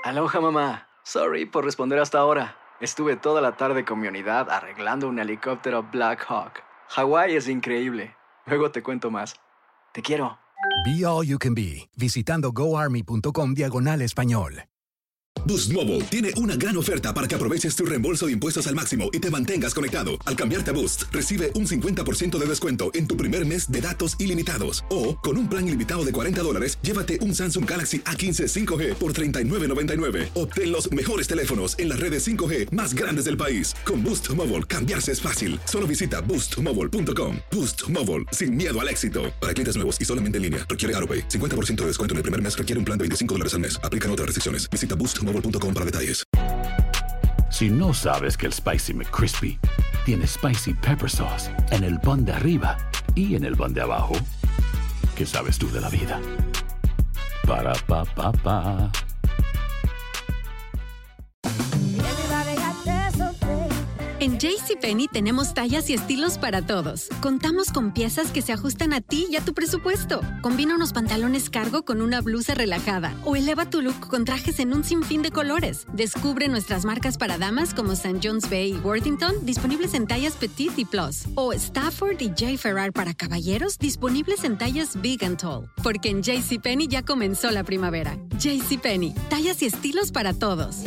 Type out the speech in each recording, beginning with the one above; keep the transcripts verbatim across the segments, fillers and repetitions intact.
Aloha, mamá. Sorry por responder hasta ahora. Estuve toda la tarde con mi unidad arreglando un helicóptero Black Hawk. Hawái es increíble. Luego te cuento más. Te quiero. Be All You Can Be, visitando goarmy.com diagonal español. Boost Mobile tiene una gran oferta para que aproveches tu reembolso de impuestos al máximo y te mantengas conectado. Al cambiarte a Boost, recibe un cincuenta por ciento de descuento en tu primer mes de datos ilimitados. O, con un plan ilimitado de cuarenta dólares, llévate un Samsung Galaxy A quince cinco G por treinta y nueve noventa y nueve. Obtén los mejores teléfonos en las redes cinco G más grandes del país. Con Boost Mobile, cambiarse es fácil. Solo visita boost mobile punto com. Boost Mobile, sin miedo al éxito. Para clientes nuevos y solamente en línea, requiere AutoPay. cincuenta por ciento de descuento en el primer mes requiere un plan de veinticinco dólares al mes. Aplican otras restricciones. Visita boost mobile punto com para detalles. Si no sabes que el Spicy McCrispy tiene Spicy Pepper Sauce en el pan de arriba y en el pan de abajo, ¿qué sabes tú de la vida? Para, pa, pa, pa. En JCPenney tenemos tallas y estilos para todos. Contamos con piezas que se ajustan a ti y a tu presupuesto. Combina unos pantalones cargo con una blusa relajada o eleva tu look con trajes en un sinfín de colores. Descubre nuestras marcas para damas como Saint John's Bay y Worthington, disponibles en tallas Petite y Plus. O Stafford y J. Ferrar para caballeros, disponibles en tallas Big and Tall. Porque en JCPenney ya comenzó la primavera. JCPenney, tallas y estilos para todos.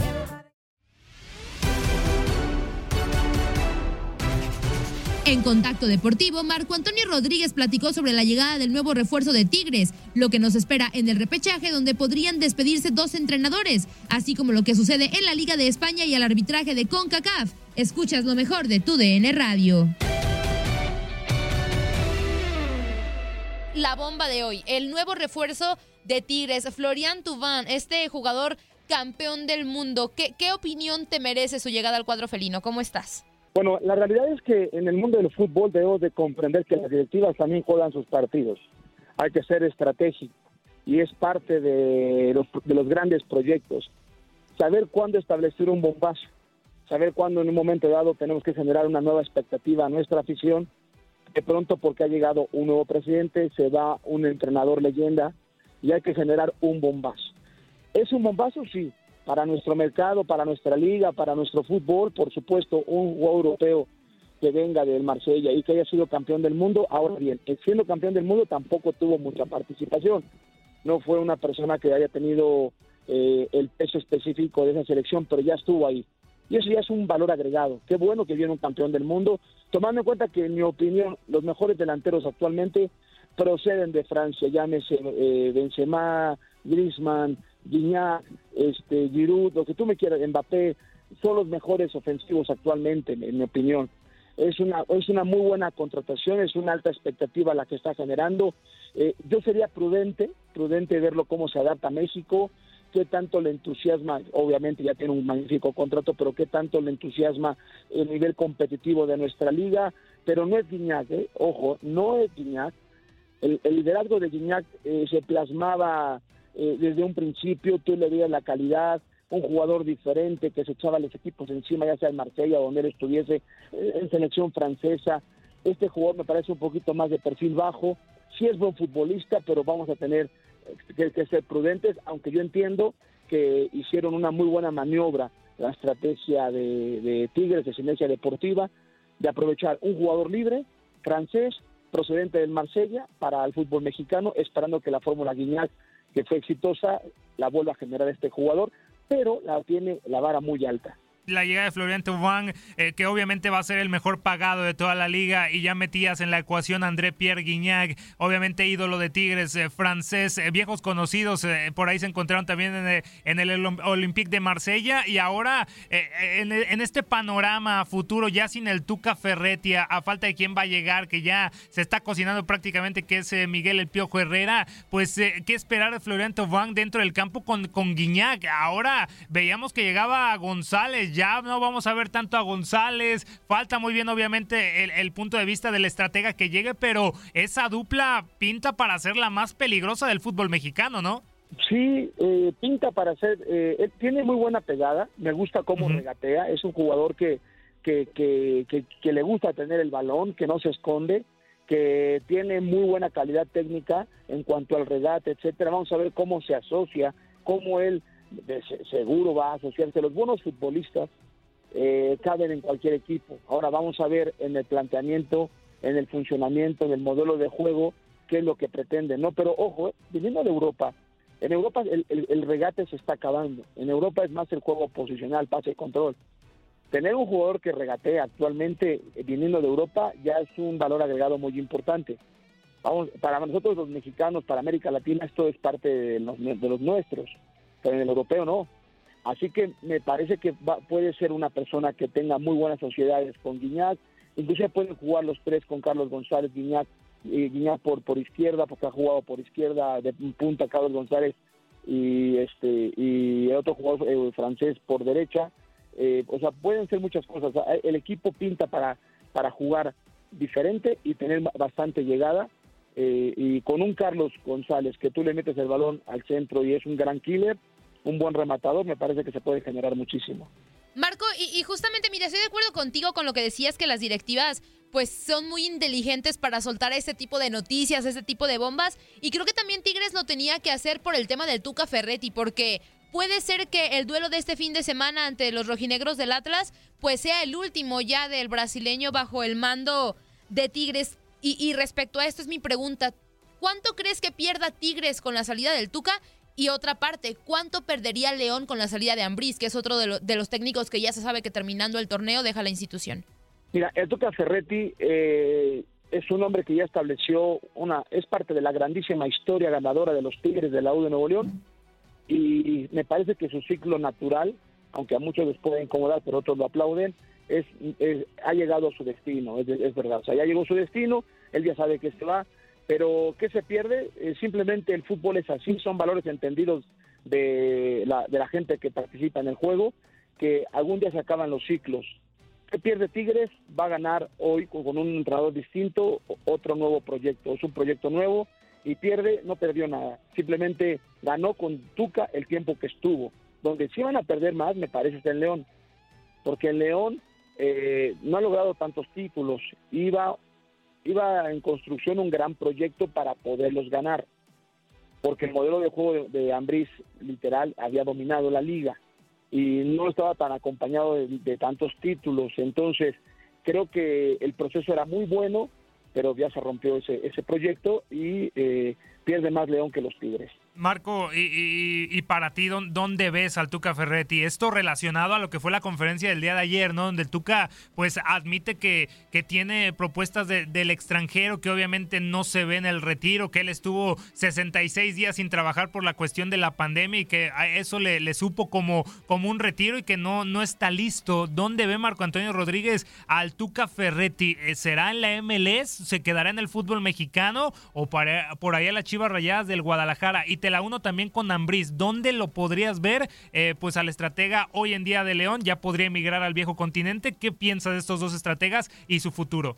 En Contacto Deportivo, Marco Antonio Rodríguez platicó sobre la llegada del nuevo refuerzo de Tigres, lo que nos espera en el repechaje, donde podrían despedirse dos entrenadores, así como lo que sucede en la Liga de España y el arbitraje de CONCACAF. Escuchas lo mejor de tu D N Radio. La bomba de hoy, el nuevo refuerzo de Tigres, Florian Thauvin, este jugador campeón del mundo. ¿Qué, qué opinión te merece su llegada al cuadro felino? ¿Cómo estás? Bueno, la realidad es que en el mundo del fútbol debemos de comprender que las directivas también juegan sus partidos. Hay que ser estratégico y es parte de los, de los grandes proyectos. Saber cuándo establecer un bombazo, saber cuándo en un momento dado tenemos que generar una nueva expectativa a nuestra afición. De pronto, porque ha llegado un nuevo presidente, se va un entrenador leyenda y hay que generar un bombazo. ¿Es un bombazo? Sí. Para nuestro mercado, para nuestra liga, para nuestro fútbol, por supuesto, un jugador europeo que venga del Marsella y que haya sido campeón del mundo. Ahora bien, siendo campeón del mundo tampoco tuvo mucha participación. No fue una persona que haya tenido eh, el peso específico de esa selección, pero ya estuvo ahí. Y eso ya es un valor agregado. Qué bueno que viene un campeón del mundo, tomando en cuenta que, en mi opinión, los mejores delanteros actualmente proceden de Francia, llámese eh, Benzema, Griezmann, Gignac, este, Giroud, lo que tú me quieras, Mbappé, son los mejores ofensivos actualmente, en mi opinión. Es una, es una muy buena contratación, es una alta expectativa la que está generando. Eh, yo sería prudente, prudente verlo cómo se adapta a México, qué tanto le entusiasma, obviamente ya tiene un magnífico contrato, pero qué tanto le entusiasma el nivel competitivo de nuestra liga, pero no es Gignac, ¿eh? Ojo, no es Gignac. El, el liderazgo de Gignac eh, se plasmaba eh, desde un principio, tú le veías la calidad, un jugador diferente que se echaba los equipos encima, ya sea en Marsella o donde él estuviese, eh, en selección francesa. Este jugador me parece un poquito más de perfil bajo, sí es buen futbolista, pero vamos a tener que, que ser prudentes, aunque yo entiendo que hicieron una muy buena maniobra, la estrategia de, de Tigres, de Sinergia Deportiva, de aprovechar un jugador libre, francés, procedente del Marsella, para el fútbol mexicano, esperando que la fórmula Gignac, que fue exitosa, la vuelva a generar este jugador, pero la tiene la vara muy alta. La llegada de Florian Thauvin, eh, que obviamente va a ser el mejor pagado de toda la liga, y ya metías en la ecuación a André Pierre Gignac, obviamente ídolo de Tigres, eh, francés, eh, viejos conocidos, eh, por ahí se encontraron también en el, en el Olympique de Marsella, y ahora eh, en, en este panorama futuro, ya sin el Tuca Ferretti, a, a falta de quién va a llegar, que ya se está cocinando prácticamente, que es eh, Miguel El Piojo Herrera, pues eh, qué esperar de Florian Thauvin dentro del campo con, con Gignac. Ahora veíamos que llegaba a González, ya no vamos a ver tanto a González, falta muy bien obviamente el, el punto de vista del estratega que llegue, pero esa dupla pinta para ser la más peligrosa del fútbol mexicano, ¿no? Sí, eh, pinta para ser, eh, él tiene muy buena pegada, me gusta cómo uh-huh. regatea, es un jugador que, que, que, que, que le gusta tener el balón, que no se esconde, que tiene muy buena calidad técnica en cuanto al regate, etcétera. Vamos a ver cómo se asocia, cómo él de, seguro va a asociarse. Los buenos futbolistas eh, caben en cualquier equipo. Ahora vamos a ver en el planteamiento, en el funcionamiento, en el modelo de juego, qué es lo que pretenden, ¿no? Pero ojo, eh, viniendo de Europa, en Europa el, el, el regate se está acabando. En Europa es más el juego posicional, pase y control. Tener un jugador que regatee actualmente eh, viniendo de Europa ya es un valor agregado muy importante. Vamos, para nosotros los mexicanos, para América Latina, esto es parte de los, de los nuestros, pero en el europeo no. Así que me parece que va, puede ser una persona que tenga muy buenas sociedades con Guiñac, incluso pueden jugar los tres con Carlos González, Guiñac, y Guiñac por, por izquierda, porque ha jugado por izquierda de punta Carlos González y este y el otro jugador eh, francés por derecha. Eh, o sea, pueden ser muchas cosas. O sea, el equipo pinta para, para jugar diferente y tener bastante llegada. Eh, y con un Carlos González que tú le metes el balón al centro y es un gran killer, un buen rematador, me parece que se puede generar muchísimo. Marco, y, y justamente, mira, estoy de acuerdo contigo con lo que decías, que las directivas pues son muy inteligentes para soltar ese tipo de noticias, ese tipo de bombas, y creo que también Tigres lo tenía que hacer por el tema del Tuca Ferretti, porque puede ser que el duelo de este fin de semana ante los rojinegros del Atlas pues sea el último ya del brasileño bajo el mando de Tigres. Y, y respecto a esto es mi pregunta, ¿cuánto crees que pierda Tigres con la salida del Tuca? Y otra parte, ¿cuánto perdería León con la salida de Ambriz, que es otro de, lo, de los técnicos que ya se sabe que terminando el torneo deja la institución? Mira, el Tuca Ferretti eh, es un hombre que ya estableció una, es parte de la grandísima historia ganadora de los Tigres de la U de Nuevo León, y me parece que su ciclo natural, aunque a muchos les puede incomodar, pero otros lo aplauden, Es, es, ha llegado a su destino, es, es verdad, o sea, ya llegó a su destino, él ya sabe que se va, pero ¿qué se pierde? Eh, simplemente el fútbol es así, son valores entendidos de la, de la gente que participa en el juego, que algún día se acaban los ciclos. ¿Qué pierde Tigres? Va a ganar hoy con, con un entrenador distinto, otro nuevo proyecto, es un proyecto nuevo, y pierde, no perdió nada, simplemente ganó con Tuca el tiempo que estuvo. Donde sí van a perder más, me parece, es en León, porque el León Eh, no ha logrado tantos títulos, iba, iba en construcción un gran proyecto para poderlos ganar, porque el modelo de juego de, de Ambriz literal había dominado la liga y no estaba tan acompañado de, de tantos títulos. Entonces creo que el proceso era muy bueno, pero ya se rompió ese, ese proyecto y eh, pierde más León que los Tigres. Marco, y, y, y para ti, ¿dónde ves al Tuca Ferretti? Esto relacionado a lo que fue la conferencia del día de ayer, ¿no? Donde el Tuca pues admite que, que tiene propuestas de, del extranjero, que obviamente no se ve en el retiro, que él estuvo sesenta y seis días sin trabajar por la cuestión de la pandemia y que a eso le, le supo como, como un retiro y que no, no está listo. ¿Dónde ve Marco Antonio Rodríguez al Tuca Ferretti? ¿Será en la M L S? ¿Se quedará en el fútbol mexicano? ¿O para, por ahí a las Chivas Rayadas del Guadalajara? Y te la uno también con Ambriz. ¿Dónde lo podrías ver? Eh, pues al estratega hoy en día de León ya podría emigrar al viejo continente. ¿Qué piensas de estos dos estrategas y su futuro?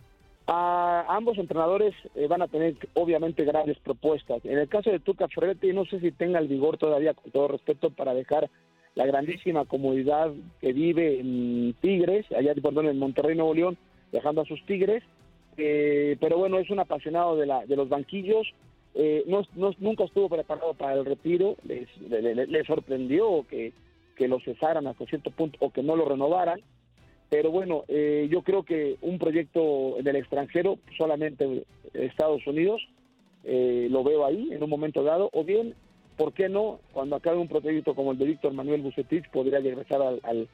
A ambos entrenadores eh, van a tener obviamente grandes propuestas. En el caso de Tuca Ferretti, no sé si tenga el vigor todavía, con todo respeto, para dejar la grandísima comodidad que vive en Tigres, allá perdón, en Monterrey, Nuevo León, dejando a sus Tigres. Eh, pero bueno, es un apasionado de, la, de los banquillos. Eh, no, no, nunca estuvo preparado para el retiro, les, le, le, le sorprendió que, que lo cesaran hasta cierto punto o que no lo renovaran, pero bueno, eh, yo creo que un proyecto del extranjero, solamente Estados Unidos, eh, lo veo ahí en un momento dado, o bien, ¿por qué no? Cuando acabe un proyecto como el de Víctor Manuel Bucetich, podría regresar al, al,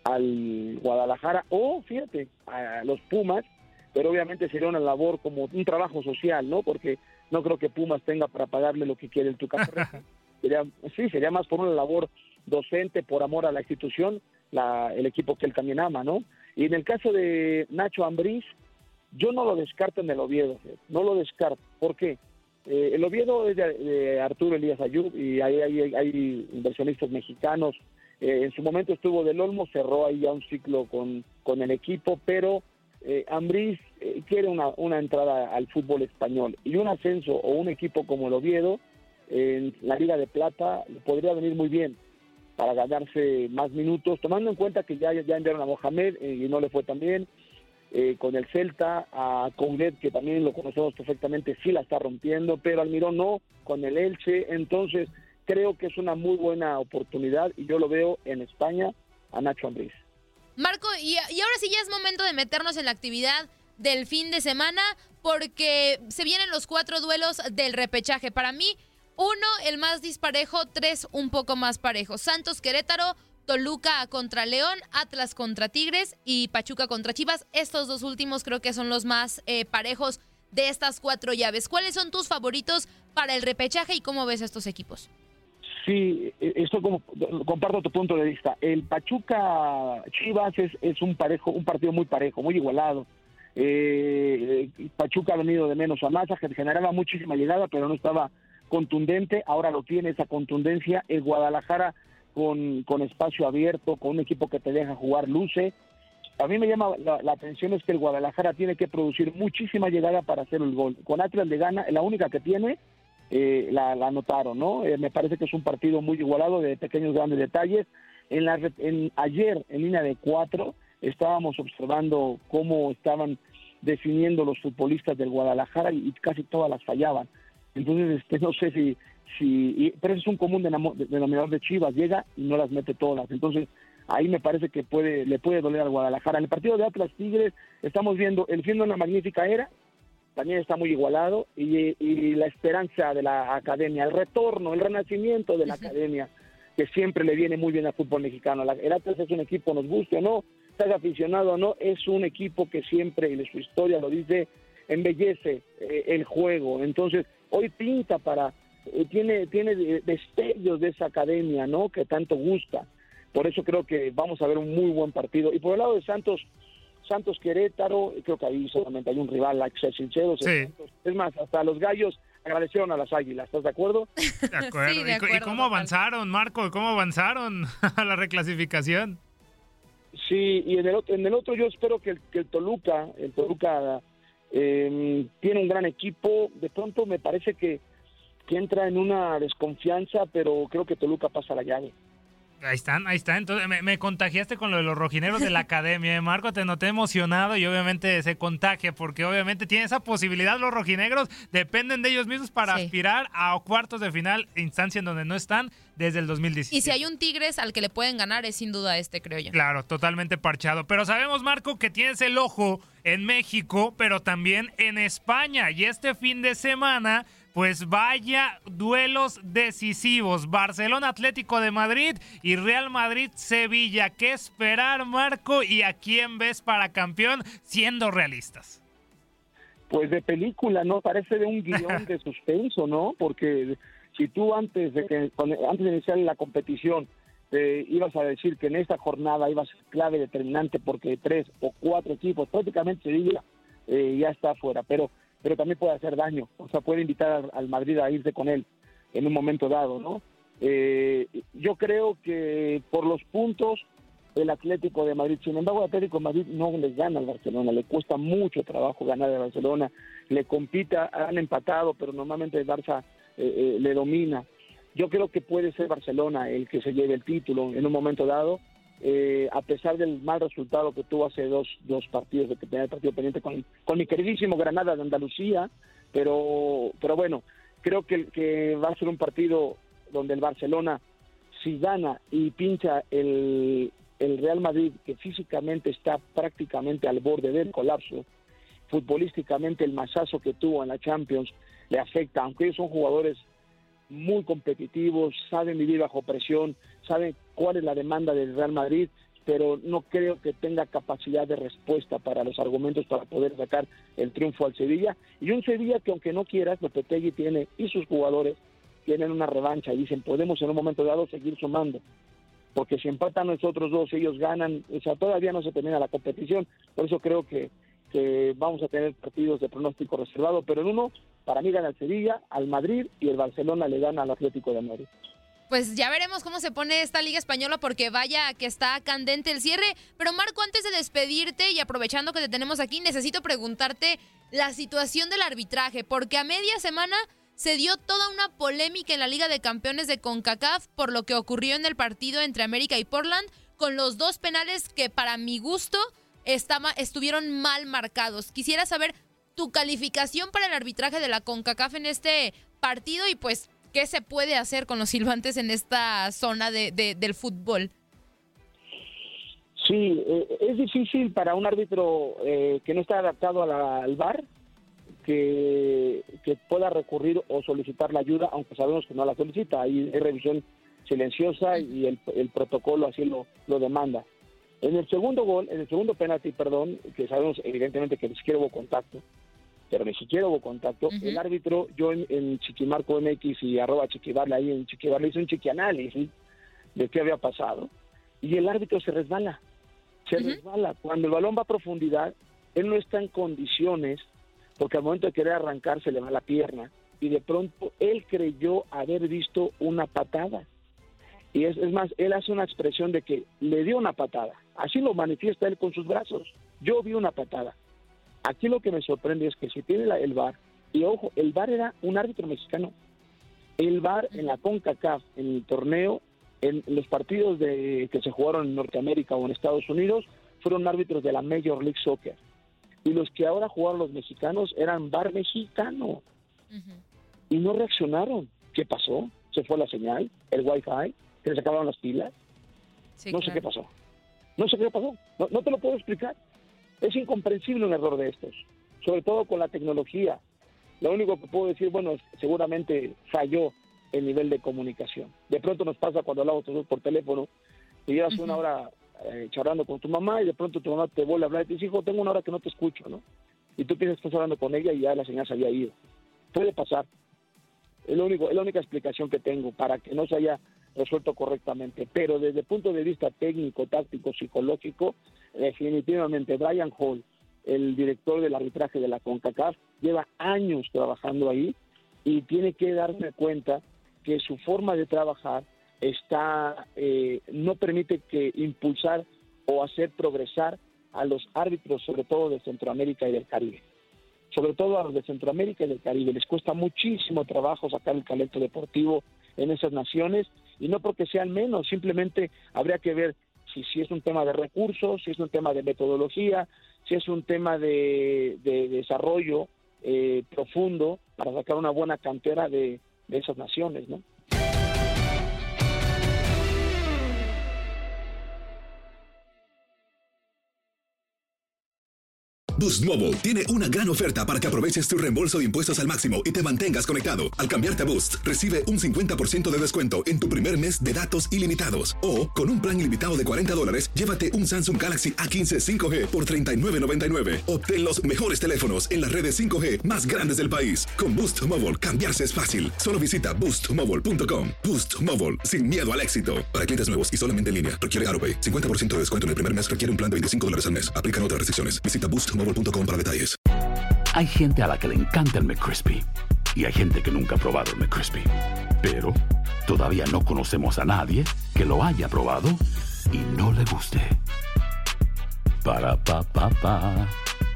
al Guadalajara, o fíjate, a los Pumas, pero obviamente sería una labor como un trabajo social, ¿no? Porque no creo que Pumas tenga para pagarle lo que quiere el Tuca Ferretti. Sería, sí, sería más por una labor docente, por amor a la institución, la, el equipo que él también ama, ¿no? Y en el caso de Nacho Ambriz, yo no lo descarto en el Oviedo, no lo descarto. ¿Por qué? Eh, el Oviedo es de, de Arturo Elías Ayub y hay, hay, hay inversionistas mexicanos. Eh, en su momento estuvo del Olmo, cerró ahí ya un ciclo con, con el equipo, pero eh, Ambriz eh, quiere una, una entrada al fútbol español y un ascenso o un equipo como el Oviedo en la Liga de Plata le podría venir muy bien para ganarse más minutos, tomando en cuenta que ya, ya enviaron a Mohamed eh, y no le fue tan bien, eh, con el Celta, a Coudet, que también lo conocemos perfectamente, sí la está rompiendo, pero Almirón no, con el Elche. Entonces creo que es una muy buena oportunidad y yo lo veo en España a Nacho Ambriz. Marco, y, y ahora sí ya es momento de meternos en la actividad del fin de semana, porque se vienen los cuatro duelos del repechaje. Para mí, uno, el más disparejo, tres, un poco más parejo. Santos Querétaro, Toluca contra León, Atlas contra Tigres y Pachuca contra Chivas. Estos dos últimos creo que son los más eh, parejos de estas cuatro llaves. ¿Cuáles son tus favoritos para el repechaje y cómo ves a estos equipos? Sí, esto como comparto tu punto de vista. El Pachuca Chivas es, es un parejo, un partido muy parejo, muy igualado. Eh, Pachuca ha venido de menos a más, generaba muchísima llegada, pero no estaba contundente. Ahora lo tiene esa contundencia. El Guadalajara con, con espacio abierto, con un equipo que te deja jugar, luce. A mí me llama la, la atención es que el Guadalajara tiene que producir muchísima llegada para hacer el gol. Con Atlas le gana, la única que tiene, eh, la, la anotaron, ¿no? Eh, me parece que es un partido muy igualado, de pequeños grandes detalles. En la, en, ayer, en línea de cuatro, estábamos observando cómo estaban definiendo los futbolistas del Guadalajara y, y casi todas las fallaban. Entonces, este, no sé si... si y, pero eso es un común denominador de Chivas, llega y no las mete todas. Entonces, ahí me parece que puede le puede doler al Guadalajara. En el partido de Atlas Tigres estamos viendo el fin de una magnífica era, también está muy igualado, y, y la esperanza de la academia, el retorno, el renacimiento de la academia, que siempre le viene muy bien al fútbol mexicano. La, el Atlas es un equipo, nos guste o no, estás aficionado o no, es un equipo que siempre, y su historia lo dice, embellece eh, el juego. Entonces, hoy pinta para, eh, tiene, tiene destellos de esa academia, ¿no?, que tanto gusta. Por eso creo que vamos a ver un muy buen partido. Y por el lado de Santos, Santos Querétaro, creo que ahí solamente hay un rival, hay que ser sinceros. Sí. Es más, hasta los gallos agradecieron a las águilas, ¿estás de acuerdo? De acuerdo. Sí, de acuerdo. ¿Y, y cómo avanzaron, Marco? ¿Cómo avanzaron a la reclasificación? Sí, y en el, en el otro yo espero que el, que el Toluca, el Toluca eh, tiene un gran equipo. De pronto me parece que, que entra en una desconfianza, pero creo que Toluca pasa la llave. Ahí están, ahí están. Entonces me, me contagiaste con lo de los rojineros de la academia, ¿eh, Marco? Te noté emocionado y obviamente se contagia porque obviamente tiene esa posibilidad. Los rojinegros dependen de ellos mismos para Sí. aspirar a cuartos de final, instancia en donde no están desde el dos mil diecisiete. Y si hay un Tigres al que le pueden ganar es sin duda este, creo yo. Claro, totalmente parchado. Pero sabemos, Marco, que tienes el ojo en México, pero también en España. Y este fin de semana, pues vaya duelos decisivos. Barcelona Atlético de Madrid y Real Madrid Sevilla. ¿Qué esperar, Marco? ¿Y a quién ves para campeón siendo realistas? Pues de película, ¿no? Parece de un guión de suspenso, ¿no? Porque si tú antes de que antes de iniciar la competición eh, ibas a decir que en esta jornada iba a ser clave determinante porque tres o cuatro equipos, prácticamente Sevilla eh, ya está afuera, pero pero también puede hacer daño, o sea, puede invitar al, al Madrid a irse con él en un momento dado, ¿no? Eh, yo creo que por los puntos el Atlético de Madrid, sin embargo, el Atlético de Madrid no le gana al Barcelona, le cuesta mucho trabajo ganar al Barcelona, le compita, han empatado, pero normalmente el Barça eh, eh, le domina. Yo creo que puede ser Barcelona el que se lleve el título en un momento dado, eh, a pesar del mal resultado que tuvo hace dos, dos partidos, de que tenía el partido pendiente con, con mi queridísimo Granada de Andalucía, pero, pero bueno, creo que, que va a ser un partido donde el Barcelona, si gana y pincha el, el Real Madrid, que físicamente está prácticamente al borde del colapso, futbolísticamente el masazo que tuvo en la Champions le afecta, aunque ellos son jugadores muy competitivos, saben vivir bajo presión, saben cuál es la demanda del Real Madrid, pero no creo que tenga capacidad de respuesta para los argumentos para poder sacar el triunfo al Sevilla. Y un Sevilla que, aunque no quieras, Lopetegui tiene y sus jugadores tienen una revancha y dicen, podemos en un momento dado seguir sumando, porque si empatan nosotros dos, ellos ganan, o sea, todavía no se termina la competición. Por eso creo que, que vamos a tener partidos de pronóstico reservado, pero en uno, para mí gana el Sevilla, al Madrid, y el Barcelona le gana al Atlético de Madrid. Pues ya veremos cómo se pone esta Liga Española, porque vaya que está candente el cierre. Pero Marco, antes de despedirte y aprovechando que te tenemos aquí, necesito preguntarte la situación del arbitraje, porque a media semana se dio toda una polémica en la Liga de Campeones de CONCACAF por lo que ocurrió en el partido entre América y Portland, con los dos penales que para mi gusto estaba, estuvieron mal marcados. Quisiera saber tu calificación para el arbitraje de la CONCACAF en este partido y pues ¿qué se puede hacer con los silbantes en esta zona de, de, del fútbol? Sí, eh, es difícil para un árbitro eh, que no está adaptado a la, al V A R que, que pueda recurrir o solicitar la ayuda, aunque sabemos que no la solicita. Hay, hay revisión silenciosa y el, el protocolo así lo, lo demanda. En el segundo gol, en el segundo penalti, perdón, que sabemos evidentemente que ni siquiera hubo contacto, pero ni siquiera hubo contacto, uh-huh. El árbitro, yo en, en Chiquimarco M X y arroba Chiquibarle, ahí en Chiquibarle hice un chiquianálisis de qué había pasado, y el árbitro se resbala, se uh-huh. resbala. Cuando el balón va a profundidad, él no está en condiciones, porque al momento de querer arrancar se le va la pierna, y de pronto él creyó haber visto una patada. Y es, es más, él hace una expresión de que le dio una patada. Así lo manifiesta él con sus brazos. Yo vi una patada. Aquí lo que me sorprende es que si tiene la, el V A R, y ojo, el V A R era un árbitro mexicano. El V A R en la CONCACAF, en el torneo, en los partidos de, que se jugaron en Norteamérica o en Estados Unidos, fueron árbitros de la Major League Soccer. Y los que ahora jugaron los mexicanos eran V A R mexicano. Uh-huh. Y no reaccionaron. ¿Qué pasó? ¿Se fue la señal? ¿El Wi-Fi? ¿Se les acabaron las pilas? Sí, no claro. sé qué pasó. No sé qué pasó. No, no te lo puedo explicar. Es incomprensible un error de estos, sobre todo con la tecnología. Lo único que puedo decir, bueno, seguramente falló el nivel de comunicación. De pronto nos pasa cuando hablamos todos por teléfono y llevas uh-huh. una hora eh, charlando con tu mamá y de pronto tu mamá te vuelve a hablar y te dice, hijo, tengo una hora que no te escucho, ¿no? Y tú piensas que estás hablando con ella y ya la señal se había ido. Puede pasar. Es, lo único, es la única explicación que tengo para que no se haya resuelto correctamente, pero desde el punto de vista técnico, táctico, psicológico, definitivamente Brian Hall, el director del arbitraje de la CONCACAF, lleva años trabajando ahí y tiene que darse cuenta que su forma de trabajar está eh, no permite que impulsar o hacer progresar a los árbitros, sobre todo de Centroamérica y del Caribe. Sobre todo a los de Centroamérica y del Caribe. Les cuesta muchísimo trabajo sacar el talento deportivo en esas naciones, y no porque sean menos, simplemente habría que ver si, si es un tema de recursos, si es un tema de metodología, si es un tema de, de desarrollo eh, profundo para sacar una buena cantera de, de esas naciones, ¿no? Boost Mobile tiene una gran oferta para que aproveches tu reembolso de impuestos al máximo y te mantengas conectado. Al cambiarte a Boost, recibe un cincuenta por ciento de descuento en tu primer mes de datos ilimitados. O, con un plan ilimitado de cuarenta dólares, llévate un Samsung Galaxy A quince cinco G por treinta y nueve noventa y nueve. Obtén los mejores teléfonos en las redes cinco G más grandes del país. Con Boost Mobile, cambiarse es fácil. Solo visita boost mobile punto com. Boost Mobile, sin miedo al éxito. Para clientes nuevos y solamente en línea, requiere AutoPay. cincuenta por ciento de descuento en el primer mes requiere un plan de veinticinco dólares al mes. Aplican otras restricciones. Visita boost mobile punto com para detalles. Hay gente a la que le encanta el McCrispy y hay gente que nunca ha probado el McCrispy. Pero todavía no conocemos a nadie que lo haya probado y no le guste. Para pa pa pa.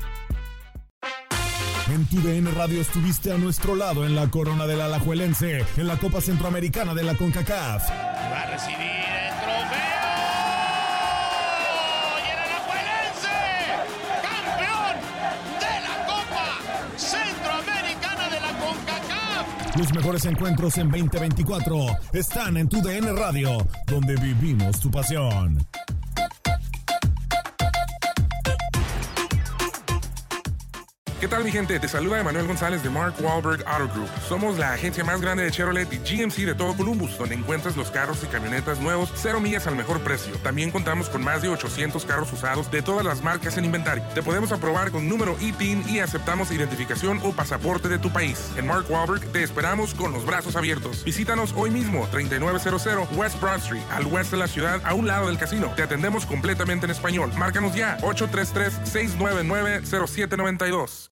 En tu D N Radio estuviste a nuestro lado en la corona del Alajuelense, en la Copa Centroamericana de la CONCACAF. Va a recibir el trofeo. Y el Alajuelense, campeón de la Copa Centroamericana de la CONCACAF. Los mejores encuentros en veinte veinticuatro están en tu D N Radio, donde vivimos tu pasión. ¿Qué tal, mi gente? Te saluda Emanuel González de Mark Wahlberg Auto Group. Somos la agencia más grande de Chevrolet y G M C de todo Columbus, donde encuentras los carros y camionetas nuevos, cero millas al mejor precio. También contamos con más de ochocientos carros usados de todas las marcas en inventario. Te podemos aprobar con número I T I N y aceptamos identificación o pasaporte de tu país. En Mark Wahlberg te esperamos con los brazos abiertos. Visítanos hoy mismo, treinta y nueve cero cero West Broad Street, al oeste de la ciudad, a un lado del casino. Te atendemos completamente en español. Márcanos ya, ocho tres tres, seis nueve nueve, cero siete nueve dos.